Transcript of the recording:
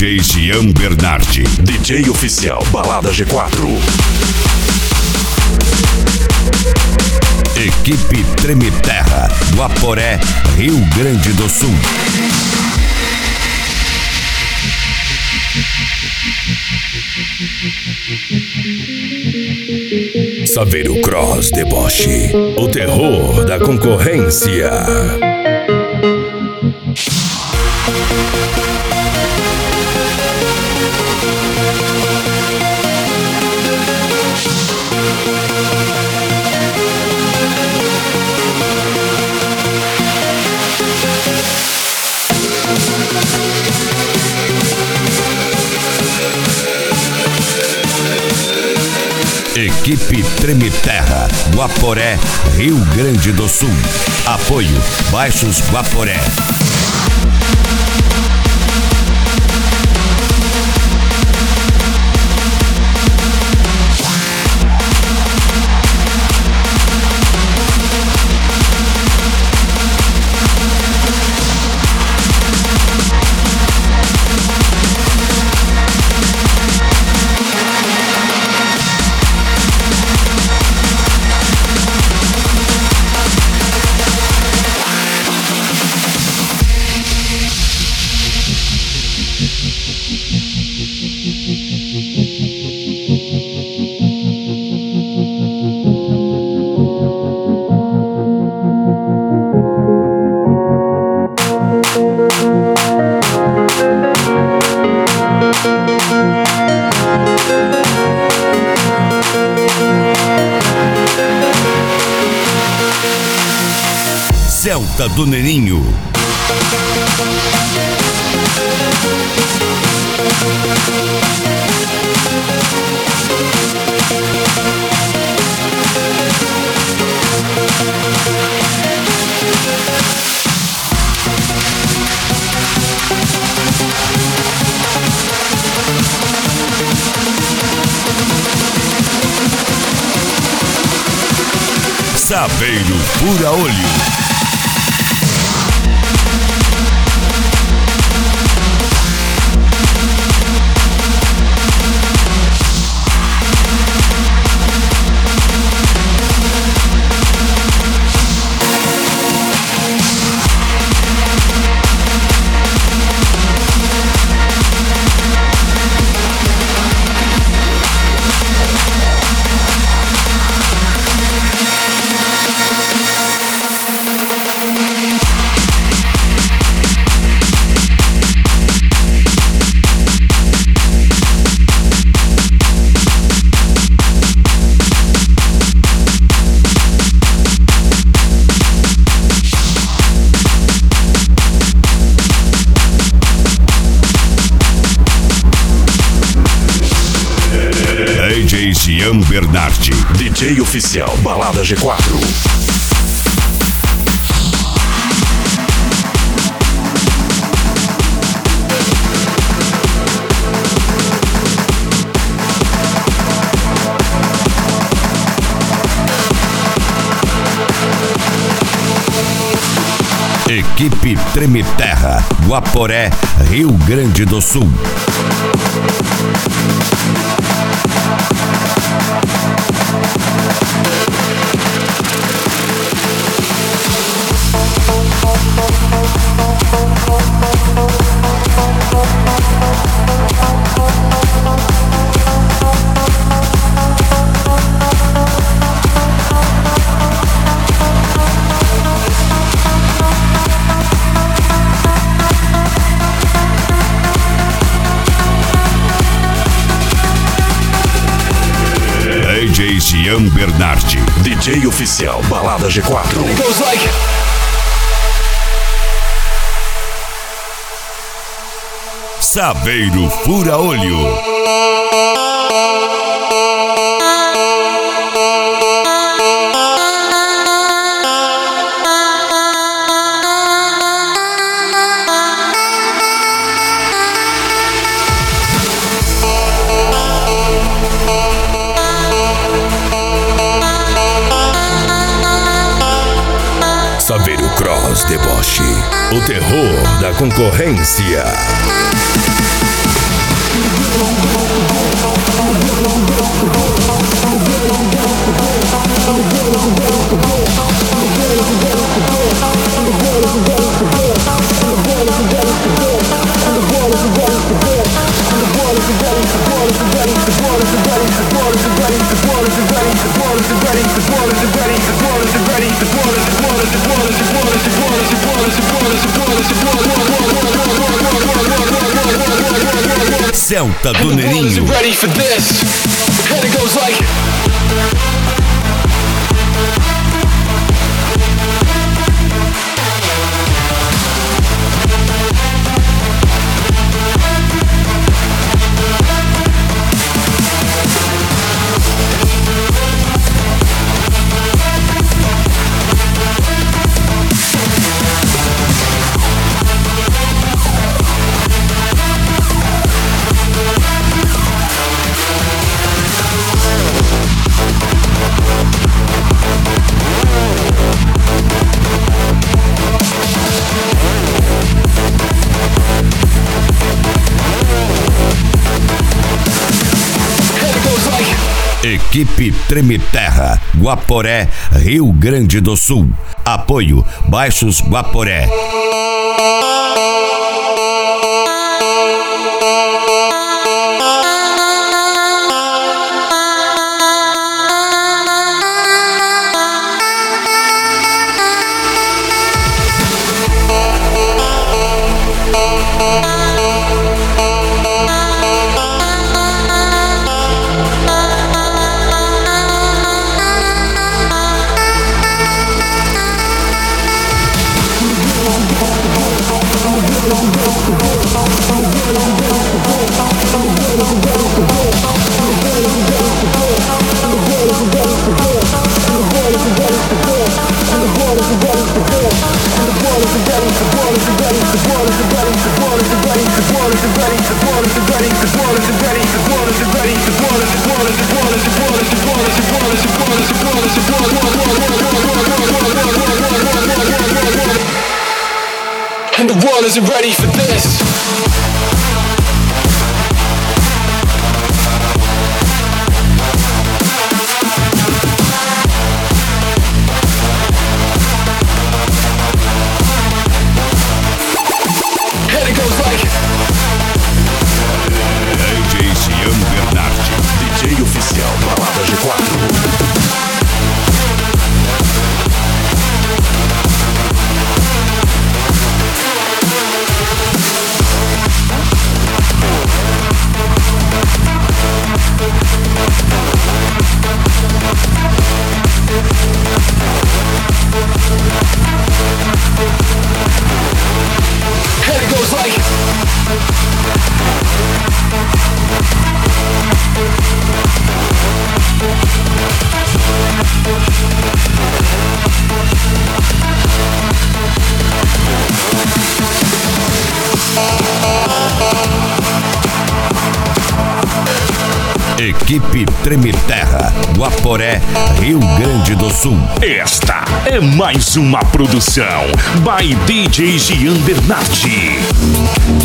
DJ Gian Bernardi, DJ oficial Balada G4. Equipe Treme Terra, Guaporé, Rio Grande do Sul. Saveiro Cross Deboche, o terror da concorrência. Equipe Treme Terra, Guaporé, Rio Grande do Sul. Apoio Baixos Guaporé. Celta do Neninho. Saveiro Fura Olho. DJ Gian Bernardi, DJ oficial Balada G4. Equipe Treme Terra, Guaporé, Rio Grande do Sul. DJ Gian Bernardi, DJ oficial Balada G4. Saveiro Fura Olho. Saveiro Cross Deboche, o terror da concorrência. Celta do Nerinho. Equipe Treme Terra, Guaporé, Rio Grande do Sul. Apoio Baixos Guaporé. And the world isn't ready for this. And it goes like DJ Gian Bernardi, DJ oficial Balada G4. and it goes like Equipe Treme Terra, Guaporé, Rio Grande do Sul. Esta é mais uma produção by DJ Gian Bernardi.